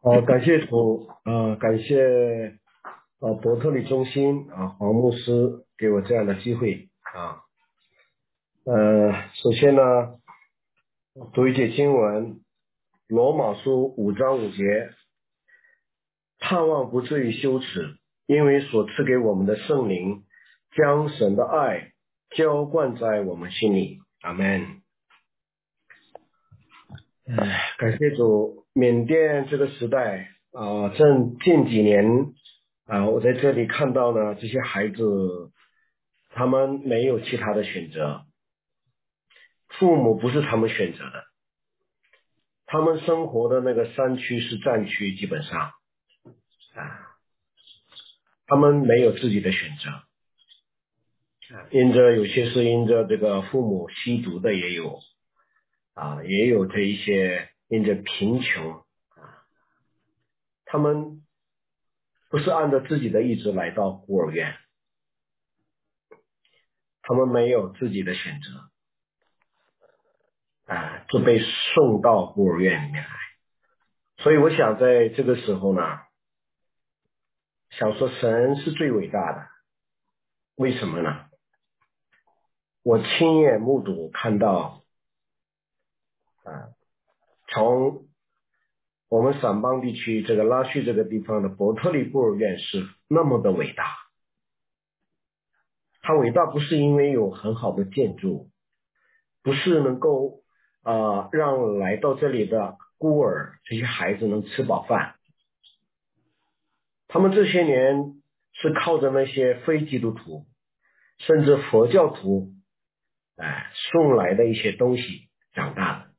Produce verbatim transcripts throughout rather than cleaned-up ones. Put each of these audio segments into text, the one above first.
好，感谢主，呃，感谢呃伯特利中心啊黄牧师给我这样的机会啊。呃，首先呢，读一节经文，罗马书五章五节，盼望不至于羞耻，因为所赐给我们的圣灵将神的爱浇灌在我们心里。阿们。唉，感谢主，缅甸这个时代啊，正近几年啊，我在这里看到呢，这些孩子他们没有其他的选择，父母不是他们选择的，他们生活的那个山区是战区，基本上啊，他们没有自己的选择，因着有些是因着这个父母吸毒的也有啊，也有这一些因着贫穷啊，他们不是按照自己的意志来到孤儿院。他们没有自己的选择啊，就被送到孤儿院里面来。所以我想在这个时候呢，想说神是最伟大的。为什么呢？我亲眼目睹看到啊，从我们陕邦地区这个拉叙这个地方的伯特利孤儿院是那么的伟大。它伟大不是因为有很好的建筑，不是能够啊、呃、让来到这里的孤儿这些孩子能吃饱饭。他们这些年是靠着那些非基督徒甚至佛教徒哎送来的一些东西长大的。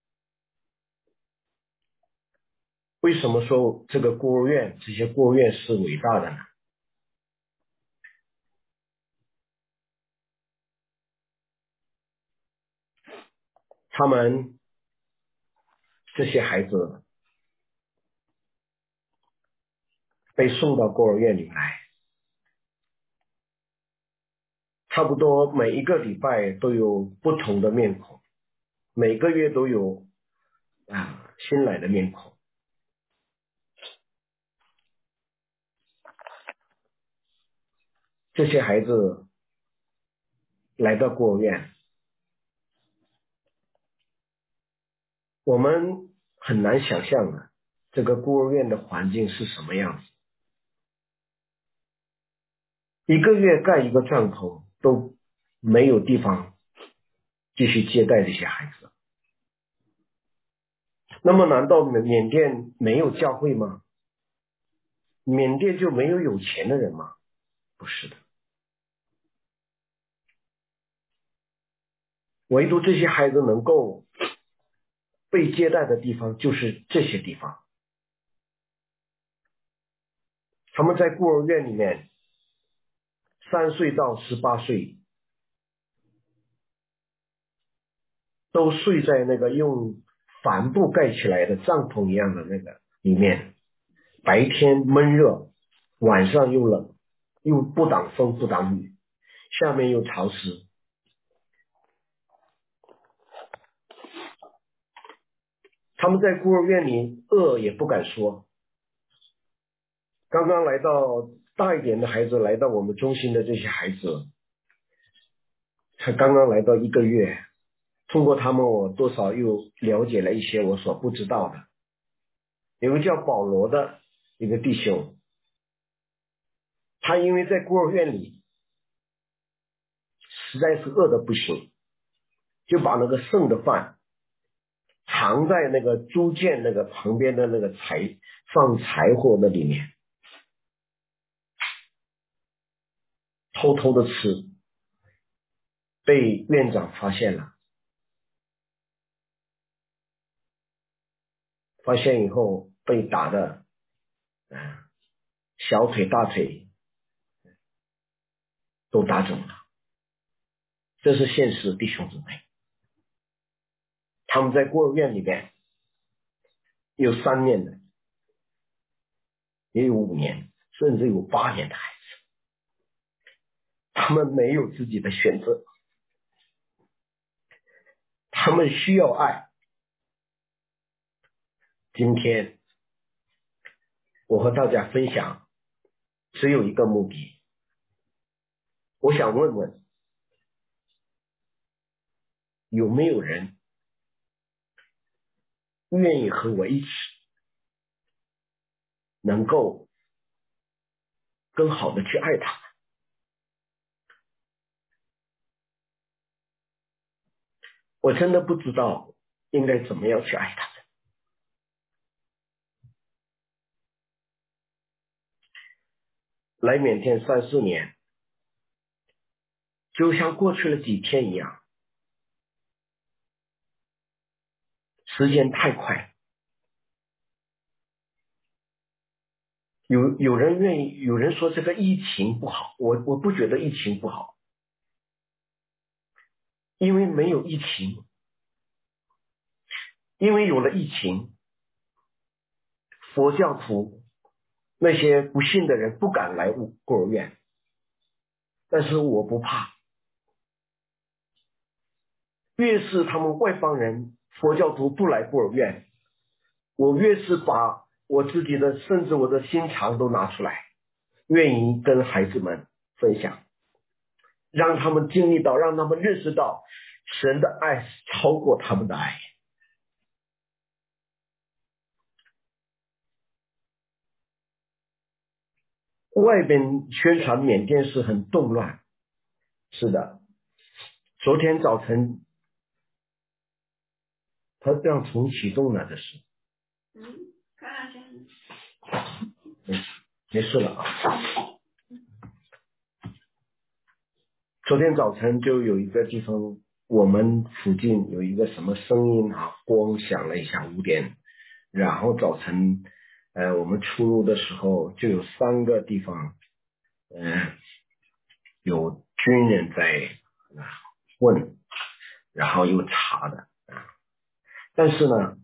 为什么说这个孤儿院这些孤儿院是伟大的呢？他们这些孩子被送到孤儿院里来，差不多每一个礼拜都有不同的面孔，每个月都有啊新来的面孔。这些孩子来到孤儿院，我们很难想象的这个孤儿院的环境是什么样子。一个月盖一个帐篷都没有地方继续接待这些孩子。那么难道缅甸没有教会吗？缅甸就没有有钱的人吗？不是的，唯独这些孩子能够被接待的地方就是这些地方。他们在孤儿院里面，三岁到十八岁都睡在那个用帆布盖起来的帐篷一样的那个里面，白天闷热，晚上又冷，又不挡风不挡雨，下面又潮湿。他们在孤儿院里饿也不敢说。刚刚来到大一点的孩子来到我们中心的这些孩子，才刚刚来到一个月，通过他们我多少又了解了一些我所不知道的。有个叫保罗的一个弟兄，他因为在孤儿院里实在是饿得不行，就把那个剩的饭藏在那个猪圈那个旁边的那个柴放柴火的里面，偷偷的吃，被院长发现了。发现以后被打的啊，小腿大腿都打肿了。这是现实，弟兄姊妹。他们在孤儿院里边有三年的，也有五年，甚至有八年的孩子，他们没有自己的选择，他们需要爱。今天我和大家分享只有一个目的，我想问问有没有人愿意和我一起能够更好的去爱他。我真的不知道应该怎么样去爱他。来缅甸三四年，就像过去了几天一样，时间太快。有有人愿意，有人说这个疫情不好，我我不觉得疫情不好，因为没有疫情，因为有了疫情，佛教徒那些不信的人不敢来孤儿院，但是我不怕，越是他们外邦人佛教徒不来孤儿院，我越是把我自己的甚至我的心肠都拿出来，愿意跟孩子们分享，让他们经历到，让他们认识到神的爱是超过他们的爱。外边宣传缅甸是很动乱，是的，昨天早晨他这样重启动了，这是嗯，看见没事没事了啊。昨天早晨就有一个地方，我们附近有一个什么声音啊，咣响了一下，五点，然后早晨呃我们出入的时候就有三个地方，嗯、呃，有军人在啊问，然后又查的啊，但是呢，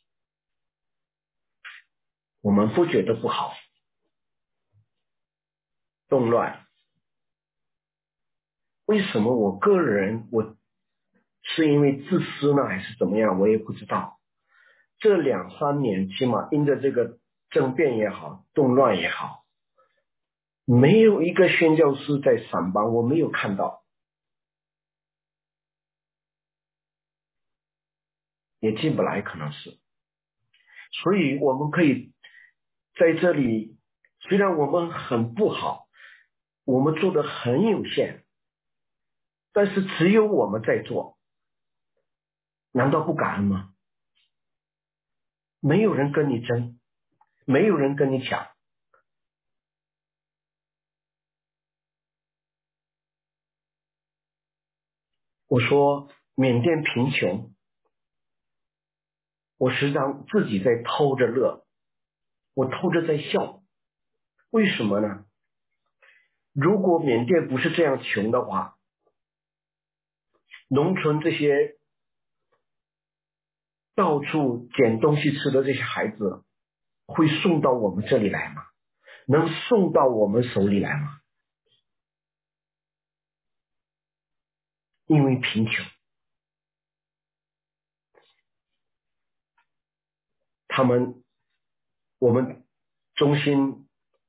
我们不觉得不好，动乱。为什么我个人我是因为自私呢，还是怎么样，我也不知道。这两三年起码因着这个政变也好，动乱也好，没有一个宣教士在散邦，我没有看到，也进不来，可能是。所以我们可以在这里，虽然我们很不好，我们做的很有限，但是只有我们在做，难道不感恩吗？没有人跟你争，没有人跟你抢。我说缅甸贫穷，我时常自己在偷着乐，我偷着在笑。为什么呢？如果缅甸不是这样穷的话，农村这些到处捡东西吃的这些孩子会送到我们这里来吗？能送到我们手里来吗？因为贫穷，他们我们中心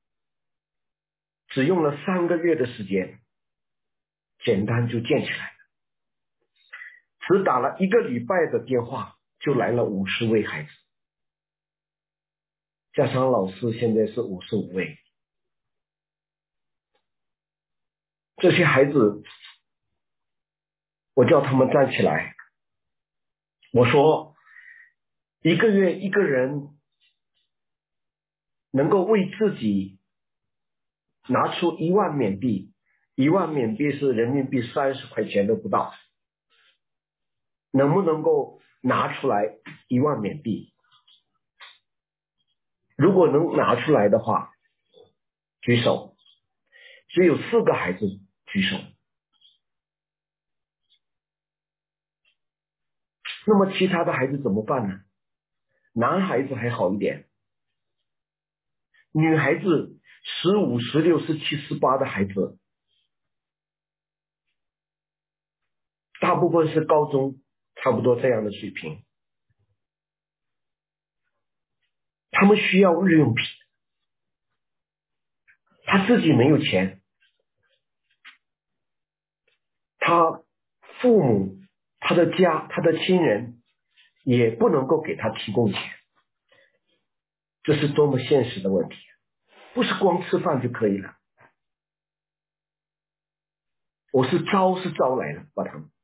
只用了三个月的时间，简单就建起来了，只打了一个礼拜的电话，就来了五十位孩子，加上老师现在是五十五位。这些孩子，我叫他们站起来，我说一个月一个人能够为自己拿出一万缅币，一万缅币是人民币三十块钱都不到，能不能够拿出来一万缅币？如果能拿出来的话，举手。只有四个孩子举手。那么其他的孩子怎么办呢？男孩子还好一点，女孩子十五、十六、十七、十八的孩子，大部分是高中，差不多这样的水平。他们需要日用品， 他自己没有钱，他父母、他的家、他的亲人也不能够给他提供钱，这是多么现实的问题，不是光吃饭就可以了。我是招是招来了，把他们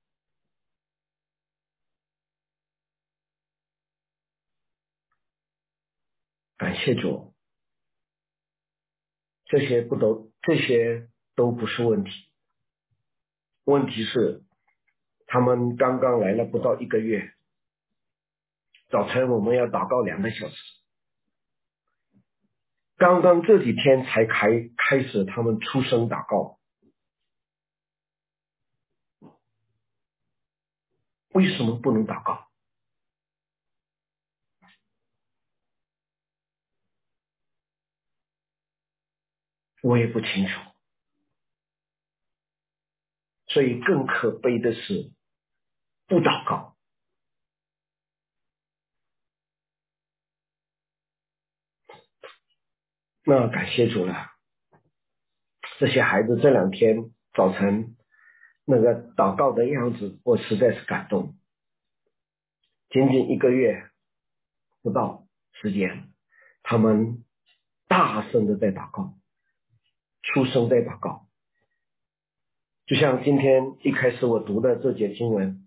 感谢主，这些不都这些都不是问题，问题是他们刚刚来了不到一个月，早晨我们要祷告两个小时，刚刚这几天才开开始他们出声祷告，为什么不能祷告？我也不清楚。所以更可悲的是不祷告。那感谢主了，这些孩子这两天早晨那个祷告的样子，我实在是感动。仅仅一个月不到时间，他们大声的在祷告，出声在祷告。就像今天一开始我读的这节经文，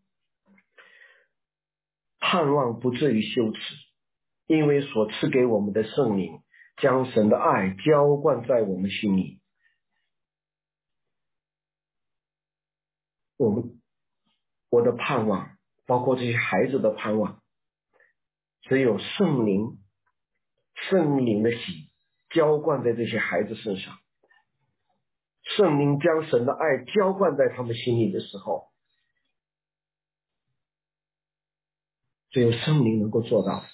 盼望不至于羞耻，因为所赐给我们的圣灵将神的爱浇灌在我们心里。我们我的盼望，包括这些孩子的盼望，只有圣灵圣灵的喜浇灌在这些孩子身上，圣灵将神的爱浇灌在他们心里的时候，只有圣灵能够做到。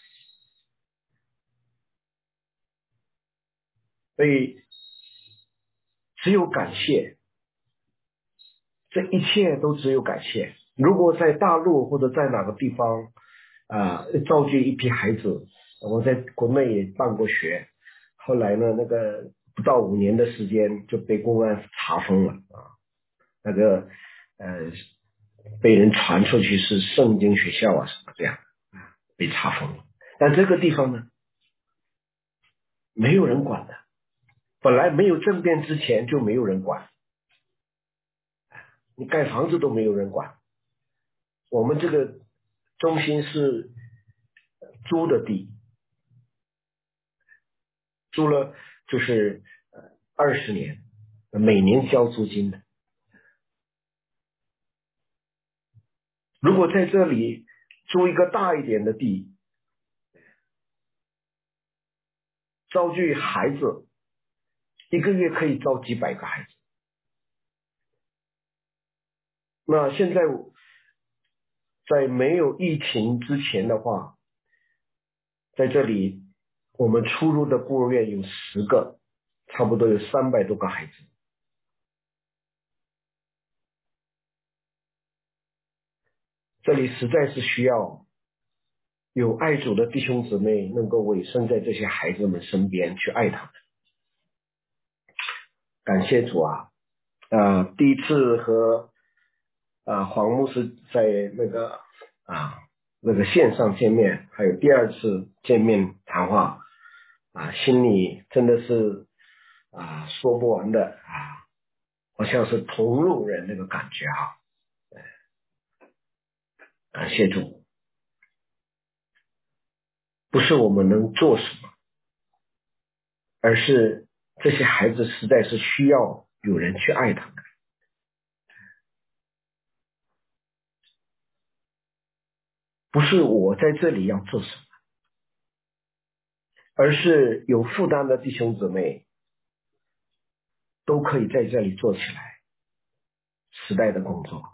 所以只有感谢，这一切都只有感谢。如果在大陆或者在哪个地方啊、呃，召集一批孩子，我在国内也办过学，后来呢，那个不到五年的时间就被公安查封了啊，那个呃被人传出去是圣经学校啊什么这样啊，被查封了。但这个地方呢，没有人管的，本来没有政变之前就没有人管，你盖房子都没有人管。我们这个中心是租的地，租了就是呃二十年，每年交租金的。如果在这里租一个大一点的地，招聚孩子，一个月可以招几百个孩子。那现在在没有疫情之前的话，在这里我们出入的孤儿院有十个，差不多有三百多个孩子。这里实在是需要有爱主的弟兄姊妹能够委身在这些孩子们身边去爱他们。感谢主啊！啊，第一次和啊黄牧师在那个啊那个线上见面，还有第二次见面谈话啊，心里真的是啊说不完的啊，好像是同路人那个感觉啊。感谢主，不是我们能做什么，而是这些孩子实在是需要有人去爱他们。不是我在这里要做什么，而是有负担的弟兄姊妹都可以在这里做起来时代的工作。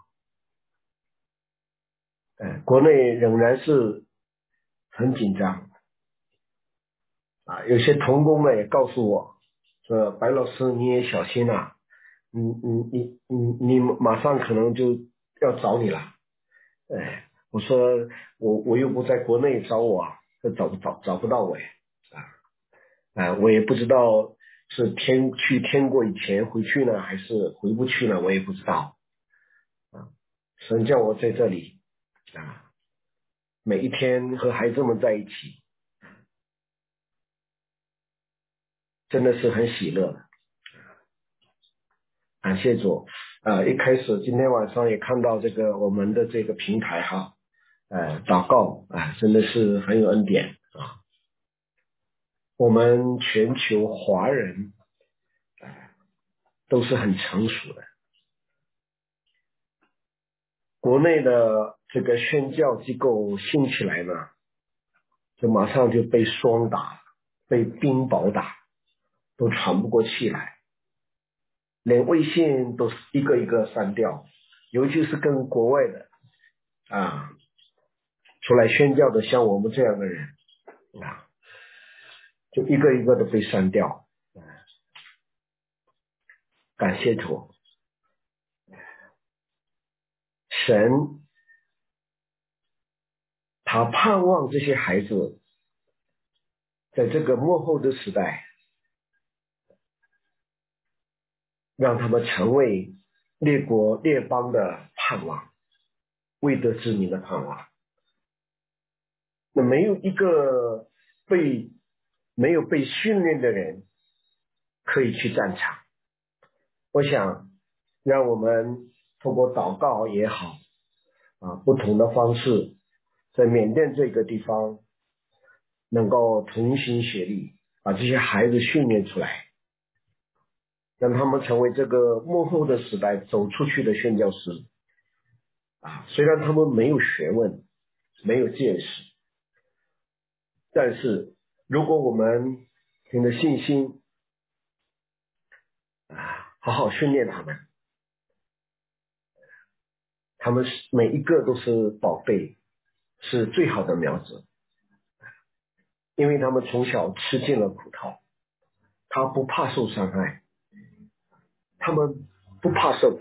呃，国内仍然是很紧张啊，有些同工们也告诉我说，白老师你也小心啊，你你你你你马上可能就要找你了。哎，我说我我又不在国内找我啊，这找不找找不到我呀啊，啊，我也不知道是天去天国以前回去呢，还是回不去呢？我也不知道啊。神叫我在这里啊，每一天和孩子们在一起，真的是很喜乐的。感谢主。呃，一开始今天晚上也看到这个我们的这个平台哈，呃，祷告啊、呃，真的是很有恩典啊。我们全球华人啊、呃、都是很成熟的，国内的这个宣教机构兴起来呢，就马上就被霜打，被冰雹打，都喘不过气来，连微信都是一个一个删掉，尤其是跟国外的啊出来宣教的，像我们这样的人啊，就一个一个的被删掉。感谢主，神他盼望这些孩子在这个末后的时代，让他们成为列国列邦的盼望，未得之民的盼望。那没有一个被没有被训练的人可以去战场。我想让我们通过祷告也好啊，不同的方式，在缅甸这个地方能够同心协力，把这些孩子训练出来，让他们成为这个幕后的时代走出去的宣教师啊。虽然他们没有学问，没有见识，但是如果我们凭着信心啊，好好训练他们，他们每一个都是宝贝，是最好的苗子，因为他们从小吃尽了苦头，他不怕受伤害，他们不怕受苦，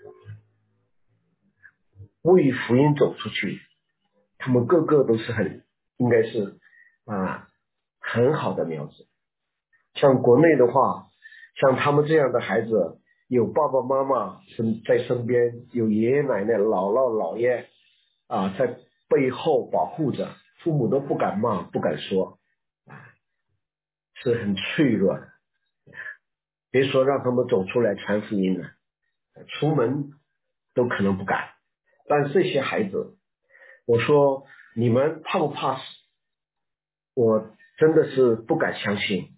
为福音走出去，他们个个都是很应该是啊很好的苗子。像国内的话，像他们这样的孩子，有爸爸妈妈身在身边，有爷爷奶奶姥姥姥爷啊在背后保护着，父母都不敢骂不敢说，是很脆弱的。别说让他们走出来传福音了，出门都可能不敢。但这些孩子，我说你们怕不怕死？我真的是不敢相信，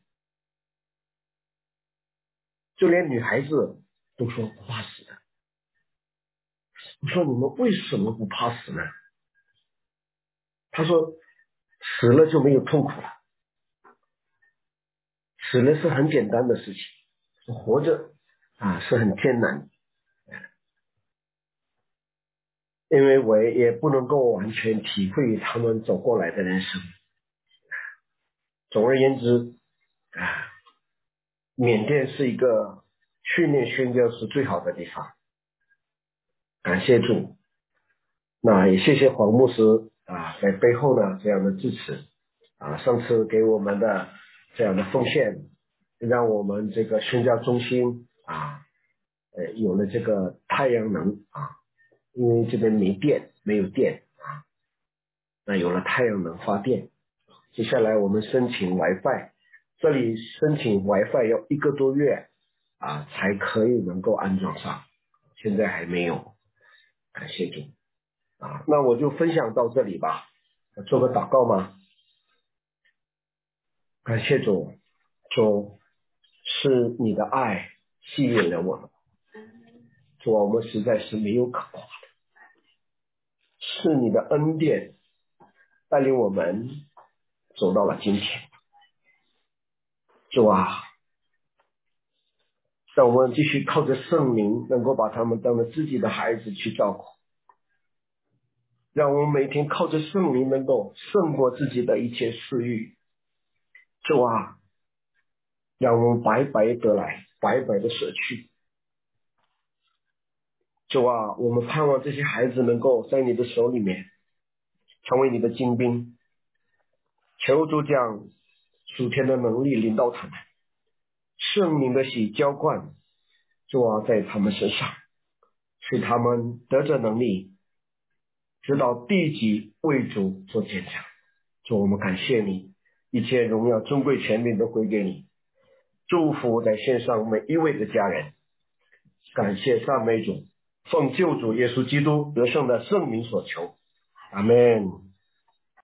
就连女孩子都说不怕死的。我说你们为什么不怕死呢？他说死了就没有痛苦了，死了是很简单的事情，活着啊是很艰难。因为我也不能够完全体会他们走过来的人生。总而言之啊，缅甸是一个训练宣教士最好的地方。感谢主，那也谢谢黄牧师啊，在背后呢这样的支持啊，上次给我们的这样的奉献，让我们这个宣教中心啊，呃，有了这个太阳能啊，因为这边没电，没有电啊，那有了太阳能发电。接下来我们申请 WiFi， 这里申请 WiFi 要一个多月啊才可以能够安装上，现在还没有。感谢主啊，那我就分享到这里吧。做个祷告吗？感谢主，主是你的爱吸引了我们，主啊，我们实在是没有可夸的，是你的恩典带领我们走到了今天。主啊，让我们继续靠着圣灵，能够把他们当成自己的孩子去照顾，让我们每天靠着圣灵能够胜过自己的一切私欲。主啊，让我们白白得来，白白的舍去。主啊，我们盼望这些孩子能够在你的手里面成为你的精兵，求主将属天的能力领导他们， 圣灵的喜浇灌，主啊，在他们身上，使他们得着能力，直到地极为主做见证。主，我们感谢你，一切荣耀尊贵权柄都归给你。祝福在线上每一位的家人，感谢赞美主，奉救主耶稣基督得胜的圣名所求，阿们。